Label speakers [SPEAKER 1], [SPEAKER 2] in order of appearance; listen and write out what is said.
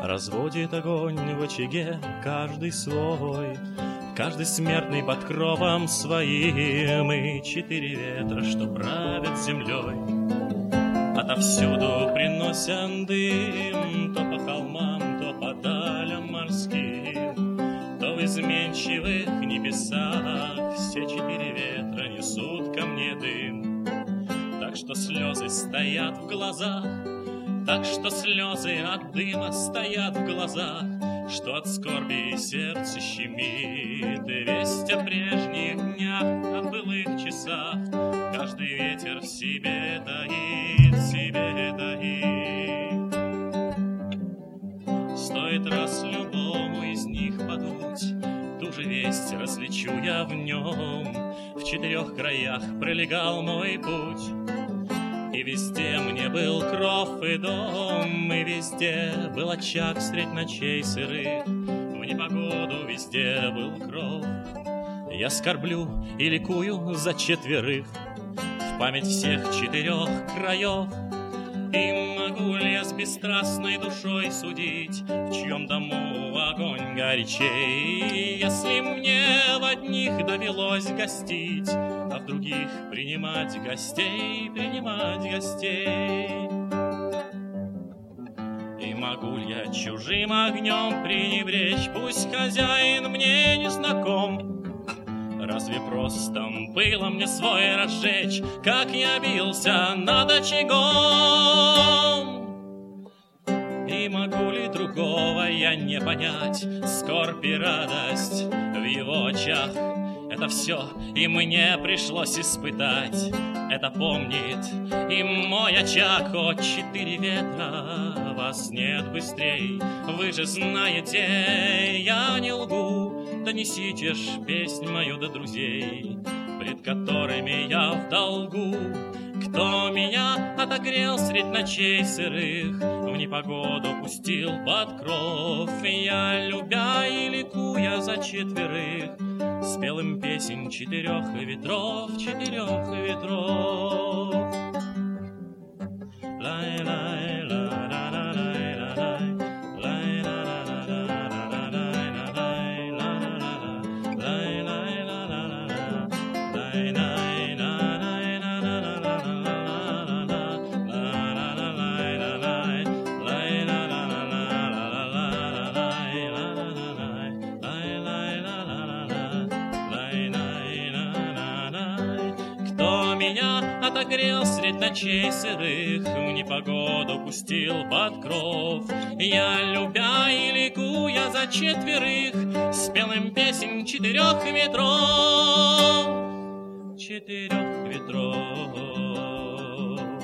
[SPEAKER 1] Разводит огонь в очаге каждый свой, каждый смертный под кровом своим. И 4 ветра, что правят землей, отовсюду приносят дым. То по холмам, то по далям морским, то в изменчивых небесах. Все 4 ветра несут ко мне дым. Так что слезы стоят в глазах, так что слезы от дыма стоят в глазах, что от скорби сердце щемит. И весть о прежних днях, о былых часах каждый ветер в себе таит, в себе таит. Стоит раз любому из них подуть, ту же весть различу я в нем. В 4 краях пролегал мой путь, и везде мне был кров и дом, и везде был очаг средь ночей сырых. В непогоду везде был кров. Я скорблю и ликую за 4, в память всех 4 краев. И могу ли я с бесстрастной душой судить, в чьем дому огонь горячей, если мне в одних довелось гостить, а в других принимать гостей, принимать гостей? И могу ли я чужим огнем пренебречь, пусть хозяин мне не знаком? Разве просто было мне свой разжечь, как я бился над очагом? И могу ли другого я не понять, скорбь и радость в его очах? Это все и мне пришлось испытать, это помнит и мой очаг. О, 4 ветра, вас нет быстрей, вы же знаете, я не лгу. Донесите ж песнь мою до друзей, пред которыми я в долгу. Кто меня отогрел средь ночей сырых, в непогоду пустил под кров. Я, любя и ликуя за 4, спел им песнь 4 ветров, 4 ветров. Отогрел средь ночей сырых, в непогоду пустил под кров. Я, любя и ликуя за 4, спел им песнь 4 ветров, 4 ветров.